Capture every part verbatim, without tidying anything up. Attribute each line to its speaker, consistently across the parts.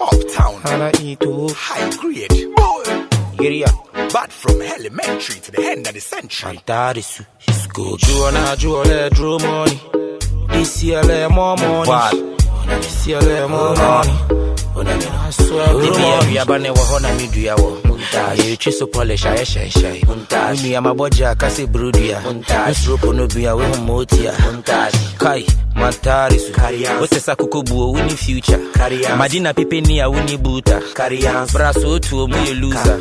Speaker 1: Uptown,
Speaker 2: and I eat too.
Speaker 1: high grade, boy.
Speaker 2: Yeah,
Speaker 1: Bad from elementary to the end of the century.
Speaker 2: and that is it's good. Draw na draw le draw money. This year le more money.
Speaker 1: Bad.
Speaker 2: This year le more money. I swear, the baby abane wa hona mi dua wo. You choose to polish I shy shy. Me am a boja kasi brudia. Nsropo no bia we homotia. Kai Mantarisu. What's a kukubu winning future? Madina pipe ni a winnie buta. Brasso to me loser.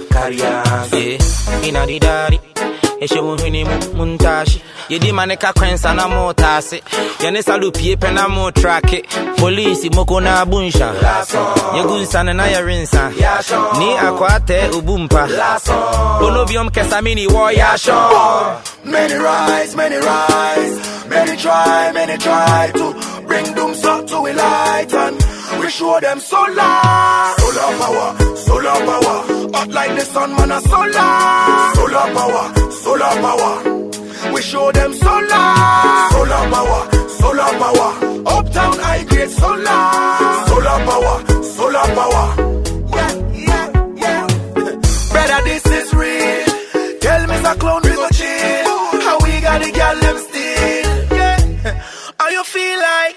Speaker 2: Yeah, in a di daddy. Eshe muhini muntashi. Yedi maneka kwensa na motase. Yane salupie pena mo track it. Police moko na bunsha. Yegunsa na ya rinsa. Ni akwate ubumpa. Olobium kesamini wo yasho.
Speaker 1: Many rise, many rise. Many try, many try to bring doom so to a light, and we show them solar. Solar power, solar power. Hot like the sun, man, a solar. Solar power, solar power. We show them solar. Solar power, solar power. Uptown high grade solar. Solar power, solar power. Yeah, yeah, yeah. Brother, this is real. Tell me the clown we go chill. How we got the girl them still. Yeah. How you feel like?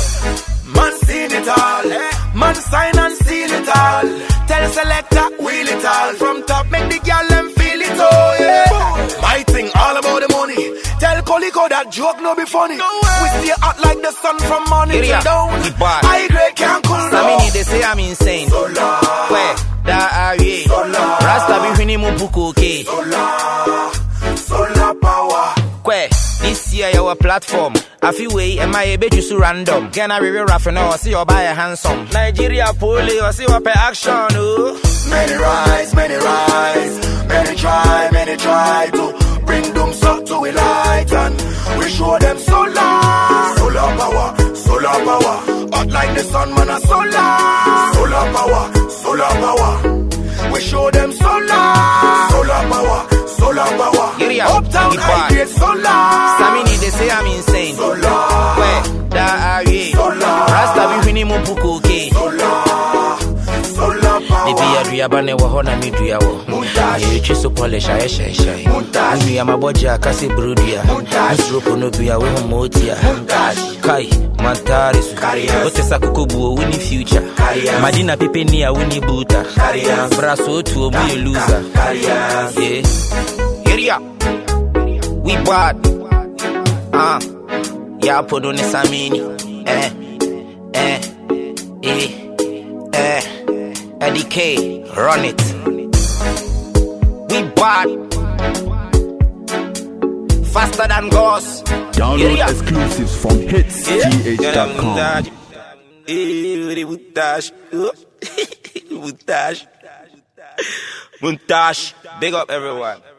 Speaker 1: Man seen it all. Man sign and seal it all. Tell selector wheel it all. From top make the girl them feel it all. Yeah. My thing all about the money. Tell Colico that joke no be funny. No we stay hot like the sun from morning till down. High grade can't cool down.
Speaker 2: Samini they say I'm insane.
Speaker 1: Solar.
Speaker 2: Where? Da are ye?
Speaker 1: Solar.
Speaker 2: Rasta be hini mu buku okay.
Speaker 1: Solar. Solar power.
Speaker 2: Where? This year your platform. A few way am I able to so random. Can I review rough and or see or buy a handsome? Nigeria poli or see what per action. Oh.
Speaker 1: Many rise, many rise. Many try, many try to bring doom so to a light, and we show them solar. Solar power, solar power. Hot like the sun, man, a solar. Solar power, solar power. We show them solar. Solar power, solar power.
Speaker 2: Yeah,
Speaker 1: Uptown high grade solar.
Speaker 2: Samini they say I'm insane.
Speaker 1: Solar.
Speaker 2: Where? Da are ye?
Speaker 1: Solar.
Speaker 2: Rasta be hini mu buku okay.
Speaker 1: Solar. Solar power.
Speaker 2: The be a duabane wa hona mi dua wo. You choose to polish I shy shy. Me am a boja kasi brudia. Nsropo no bia we homotia. Kai Mantarisu. What's a kukubu winning future? Madina pipe ni a winnie buta. Brasso to me loser. Yeah. Area. We bad. Ah. Ya podo ne samini. Eh. Eh. Eh. Eh. Eddie K, run it. We bad. Faster than Ghost.
Speaker 3: Download yeah. exclusives from hits t h dot com.
Speaker 2: Montage. Montage. Montage. Big up everyone.